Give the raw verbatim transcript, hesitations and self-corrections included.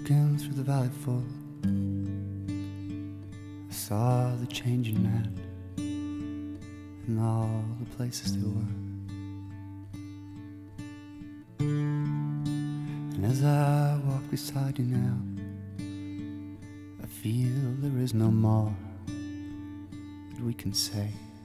looking through the valley full, I saw the changing land and all the places they were. And as I walk beside you now, I feel there is no more that we can say.